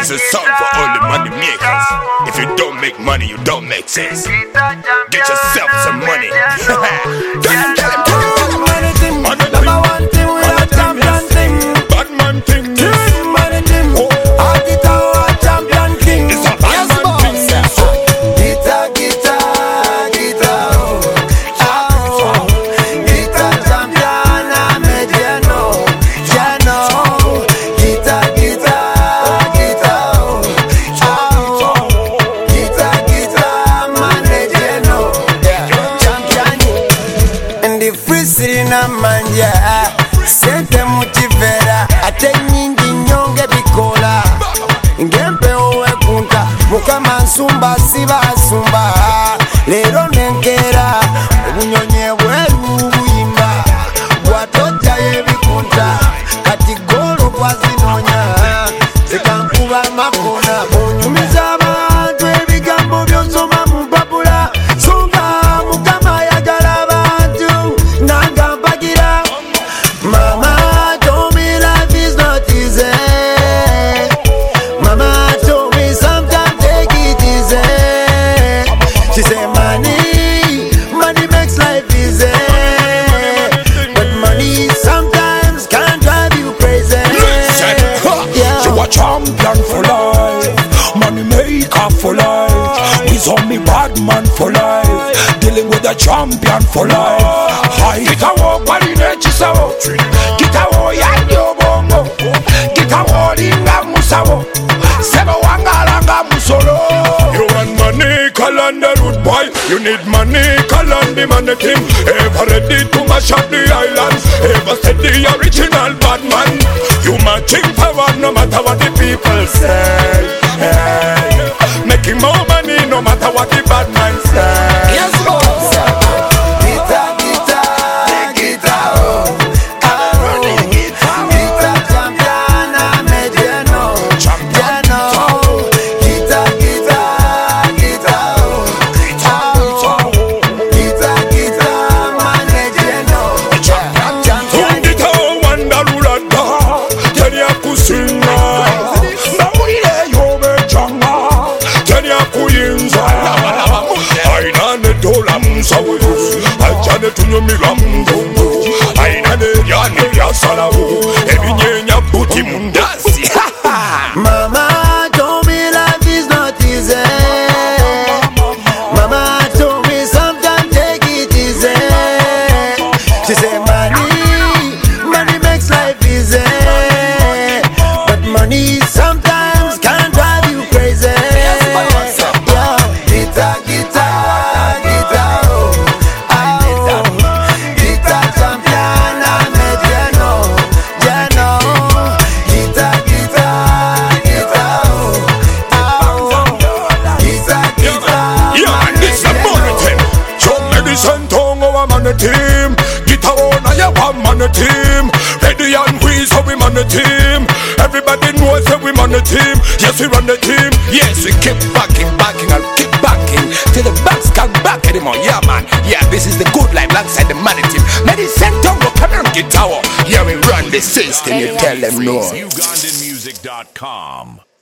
This is a song for all the money makers. If you don't make money, you don't make sense. Get yourself some money. Sirina manja sente muchivera ate nyingi nyonge bikola ngempe owe kunta mukama nsumba siba sumba lero nenkera obunyonye bweru buyimba bwatoja yebikunta kati golo kwazinonya zikankuba makona onyumiza abantu ebigambo byonsoma mu babula songa mukama yagala abantu nagampagira. Mama told me life is not easy. Mama told me sometimes take it easy. She said money makes life easy, but money sometimes can drive you crazy. Yeah. You a champion for life, money maker for life. We saw me bad man for life, dealing with a champion for life. Kita wo kwali nechisawo, kita wo yanyo bongo, kita wo linga musawo, sebo wangalanga musolo. You want money, call on the root boy. You need money, call on the money team. Ever ready to mash up the islands? Ever said the original bad man? You matching power no matter what the people say. Hey. Making more money no matter what the bad man say. Yes, boss. Mama told me life is not easy. Mama told me sometimes take it easy. She said money makes life easy, but money sometimes can drive you crazy. Team, guitar on a one man a team. Ready and we so we man a team. Everybody knows that we man a team. Yes we run the team. Yes, we keep backing and keep backing till the backs can't back anymore. Yeah man, yeah, this is the good life alongside the money team. Medicine Tongo, come on guitar. Yeah, we run the system, you tell them no. UgandanMusic.com